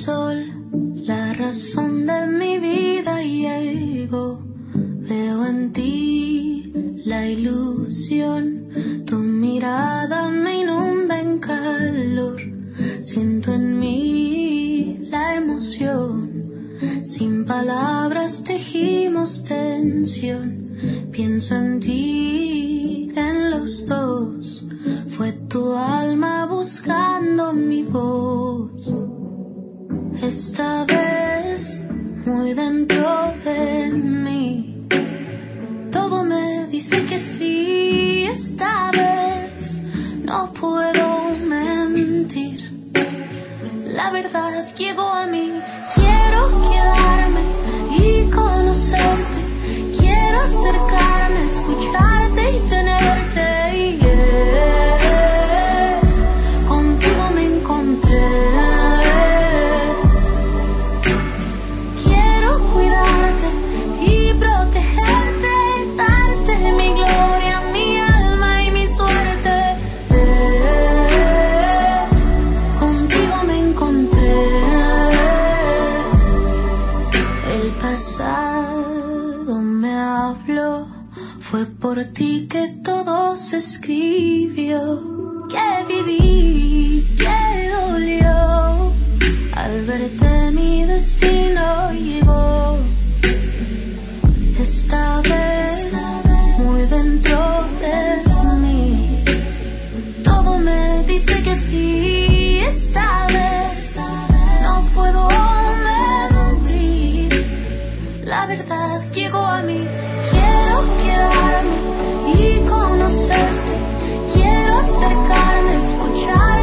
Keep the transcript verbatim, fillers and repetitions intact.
sol, la razón de mi vida llegó. Veo en ti la ilusión, tu mirada me inunda en calor. Siento en mí la emoción, sin palabras tejimos tensión. Pienso en ti, en los dos, fue tu alma buscando mi voz. Esta vez, muy dentro de mí, todo me dice que sí. Esta vez, no puedo mentir, la verdad llegó a mí. Quiero quedarme y conocerte, quiero acercarme, escucharte y tenerte. Yeah. Contigo me encontré. Quiero cuidarte y protegerte, darte mi gloria, mi alma y mi suerte. Yeah. Contigo me encontré. El pasado me habló, fue por ti que todo se escribió. Que viví, que dolió, al verte mi destino llegó. Esta vez, muy dentro de mí, todo me dice que sí. Esta vez, no puedo mentir, la verdad llegó a mí. Quiero quedarme y conocerte, quiero acercarme, escuchar